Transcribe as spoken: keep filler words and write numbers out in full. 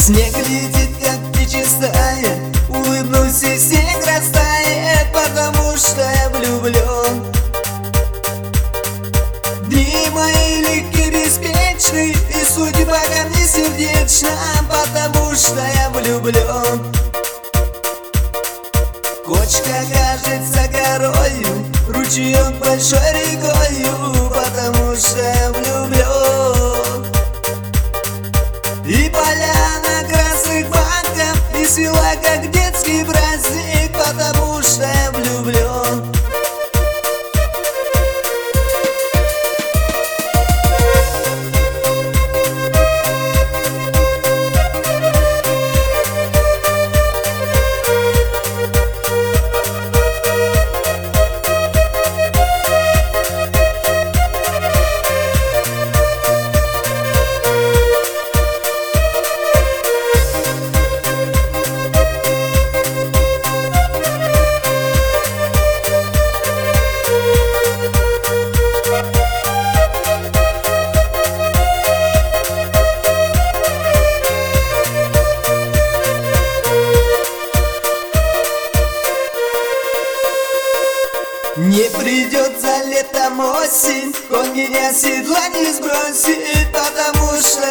Снег летит, как ты чистая, улыбнусь и снег растает, потому что я влюблен. Дни мои легкие, беспечны, и судьба ко мне сердечна, потому что я влюблен. Кочка кажется горою, ручеек большой рекою, потому что я влюблен. И поляна красных банков весела, как детский праздник, потому что я влюблен. Не придет за летом осень, он меня с седла не сбросит, потому что